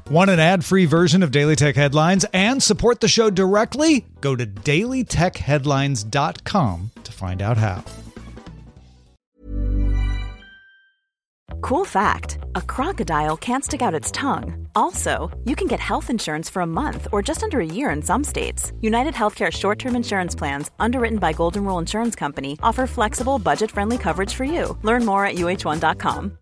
Want an ad-free version of Daily Tech Headlines and support the show directly? Go to dailytechheadlines.com to find out how. Cool fact, a crocodile can't stick out its tongue. Also, you can get health insurance for a month or just under a year in some states. United Healthcare short-term insurance plans, underwritten by Golden Rule Insurance Company, offer flexible, budget-friendly coverage for you. Learn more at uh1.com.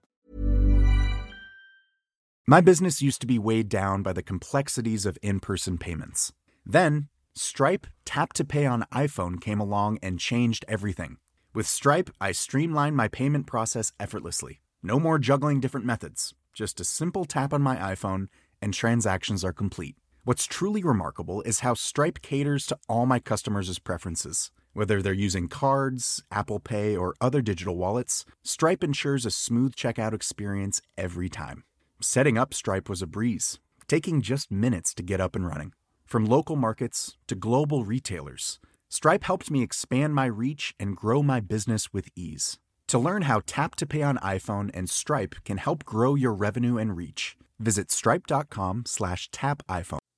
My business used to be weighed down by the complexities of in-person payments. Then, Stripe Tap to Pay on iPhone came along and changed everything. With Stripe, I streamlined my payment process effortlessly. No more juggling different methods. Just a simple tap on my iPhone and transactions are complete. What's truly remarkable is how Stripe caters to all my customers' preferences. Whether they're using cards, Apple Pay, or other digital wallets, Stripe ensures a smooth checkout experience every time. Setting up Stripe was a breeze, taking just minutes to get up and running. From local markets to global retailers, Stripe helped me expand my reach and grow my business with ease. To learn how Tap to Pay on iPhone and Stripe can help grow your revenue and reach, visit stripe.com/tapiphone.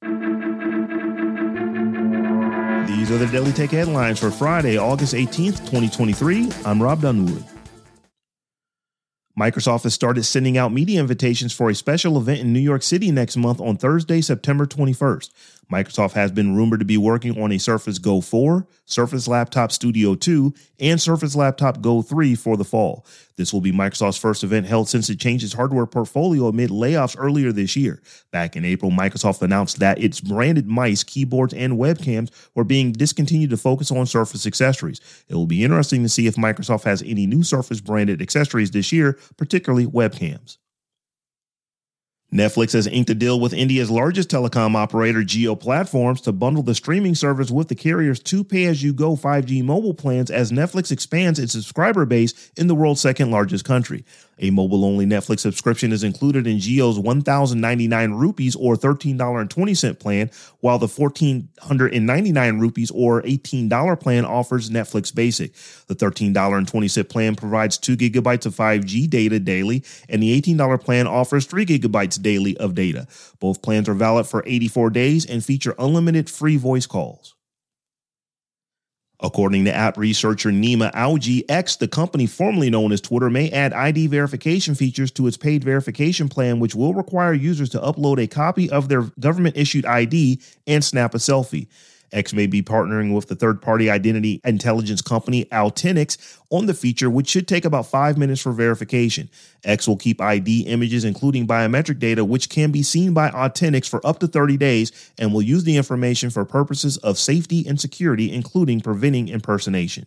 These are the Daily Tech Headlines for Friday, August 18th, 2023. I'm Rob Dunwood. Microsoft has started sending out media invitations for a special event in New York City next month on Thursday, September 21st. Microsoft has been rumored to be working on a Surface Go 4, Surface Laptop Studio 2, and Surface Laptop Go 3 for the fall. This will be Microsoft's first event held since it changed its hardware portfolio amid layoffs earlier this year. Back in April, Microsoft announced that its branded mice, keyboards, and webcams were being discontinued to focus on Surface accessories. It will be interesting to see if Microsoft has any new Surface branded accessories this year, particularly webcams. Netflix has inked a deal with India's largest telecom operator, Jio Platforms, to bundle the streaming service with the carrier's two pay-as-you-go 5G mobile plans as Netflix expands its subscriber base in the world's second largest country. A mobile-only Netflix subscription is included in Jio's 1,099 rupees or $13.20 plan, while the 1,499 rupees or $18 plan offers Netflix Basic. The $13.20 plan provides 2 gigabytes of 5G data daily, and the $18 plan offers 3 gigabytes daily of data. Both plans are valid for 84 days and feature unlimited free voice calls. According to app researcher Nima Algi, X, the company formerly known as Twitter, may add ID verification features to its paid verification plan, which will require users to upload a copy of their government-issued ID and snap a selfie. X may be partnering with the third-party identity intelligence company Altinix on the feature, which should take about 5 minutes for verification. X will keep ID images, including biometric data, which can be seen by Altinix for up to 30 days, and will use the information for purposes of safety and security, including preventing impersonation.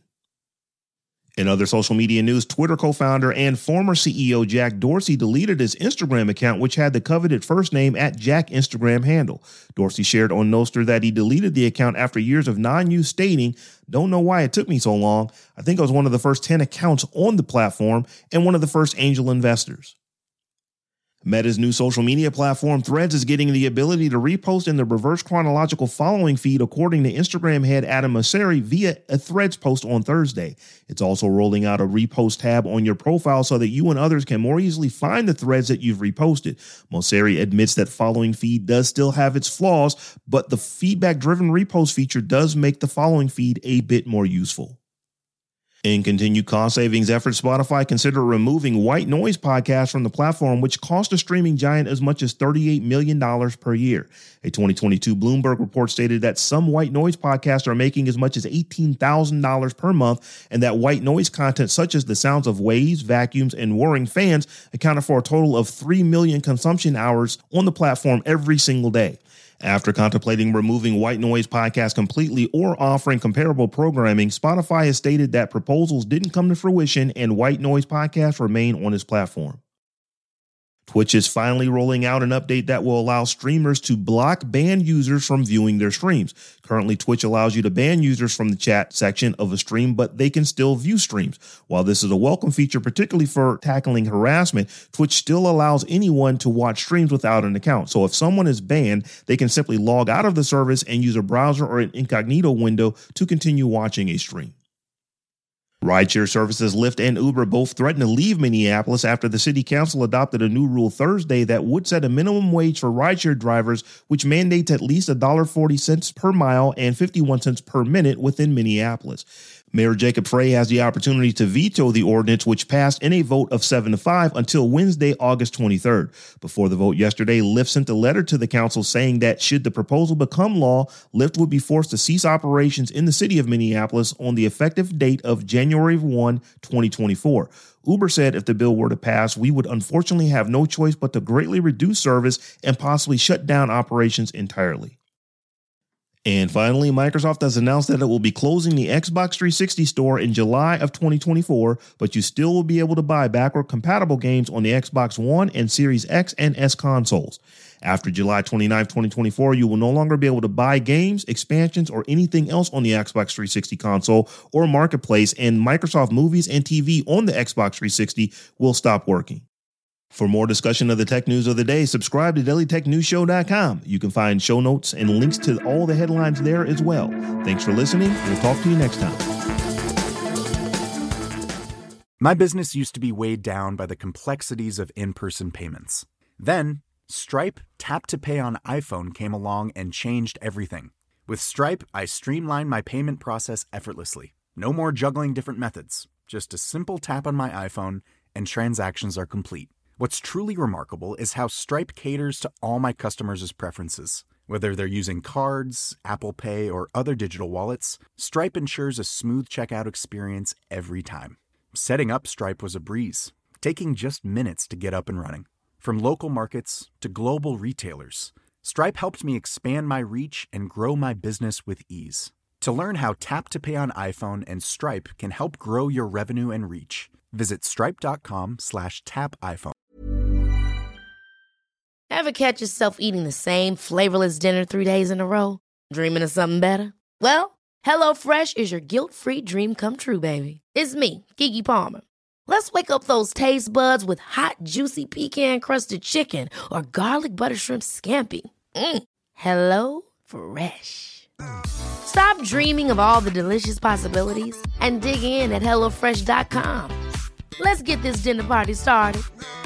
In other social media news, Twitter co-founder and former CEO Jack Dorsey deleted his Instagram account, which had the coveted first name @Jack Instagram handle. Dorsey shared on Nostr that he deleted the account after years of non-use, stating, "Don't know why it took me so long. I think I was one of the first 10 accounts on the platform and one of the first angel investors." Meta's new social media platform Threads is getting the ability to repost in the reverse chronological following feed, according to Instagram head Adam Mosseri via a Threads post on Thursday. It's also rolling out a repost tab on your profile so that you and others can more easily find the threads that you've reposted. Mosseri admits that following feed does still have its flaws, but the feedback-driven repost feature does make the following feed a bit more useful. In continued cost savings efforts, Spotify considered removing white noise podcasts from the platform, which cost the streaming giant as much as $38 million per year. A 2022 Bloomberg report stated that some white noise podcasts are making as much as $18,000 per month, and that white noise content such as the sounds of waves, vacuums, and whirring fans accounted for a total of 3 million consumption hours on the platform every single day. After contemplating removing white noise podcasts completely or offering comparable programming, Spotify has stated that proposals didn't come to fruition and white noise podcasts remain on its platform. Twitch is finally rolling out an update that will allow streamers to block banned users from viewing their streams. Currently, Twitch allows you to ban users from the chat section of a stream, but they can still view streams. While this is a welcome feature, particularly for tackling harassment, Twitch still allows anyone to watch streams without an account. So if someone is banned, they can simply log out of the service and use a browser or an incognito window to continue watching a stream. Rideshare services Lyft and Uber both threatened to leave Minneapolis after the city council adopted a new rule Thursday that would set a minimum wage for rideshare drivers, which mandates at least $1.40 per mile and 51 cents per minute within Minneapolis. Mayor Jacob Frey has the opportunity to veto the ordinance, which passed in a vote of 7-5 until Wednesday, August 23rd. Before the vote yesterday, Lyft sent a letter to the council saying that should the proposal become law, Lyft would be forced to cease operations in the city of Minneapolis on the effective date of January 1, 2024. Uber said if the bill were to pass, we would unfortunately have no choice but to greatly reduce service and possibly shut down operations entirely. And finally, Microsoft has announced that it will be closing the Xbox 360 store in July of 2024, but you still will be able to buy backward-compatible games on the Xbox One and Series X and S consoles. After July 29, 2024, you will no longer be able to buy games, expansions, or anything else on the Xbox 360 console or marketplace, and Microsoft Movies and TV on the Xbox 360 will stop working. For more discussion of the tech news of the day, subscribe to dailytechnewsshow.com. You can find show notes and links to all the headlines there as well. Thanks for listening. We'll talk to you next time. My business used to be weighed down by the complexities of in-person payments. Then, Stripe Tap to Pay on iPhone came along and changed everything. With Stripe, I streamlined my payment process effortlessly. No more juggling different methods. Just a simple tap on my iPhone and transactions are complete. What's truly remarkable is how Stripe caters to all my customers' preferences. Whether they're using cards, Apple Pay, or other digital wallets, Stripe ensures a smooth checkout experience every time. Setting up Stripe was a breeze, taking just minutes to get up and running. From local markets to global retailers, Stripe helped me expand my reach and grow my business with ease. To learn how Tap to Pay on iPhone and Stripe can help grow your revenue and reach, visit stripe.com/tapiphone. Ever catch yourself eating the same flavorless dinner 3 days in a row? Dreaming of something better? Well, HelloFresh is your guilt-free dream come true, baby. It's me, Keke Palmer. Let's wake up those taste buds with hot, juicy pecan-crusted chicken or garlic butter shrimp scampi. Hello Fresh. Stop dreaming of all the delicious possibilities and dig in at HelloFresh.com. Let's get this dinner party started.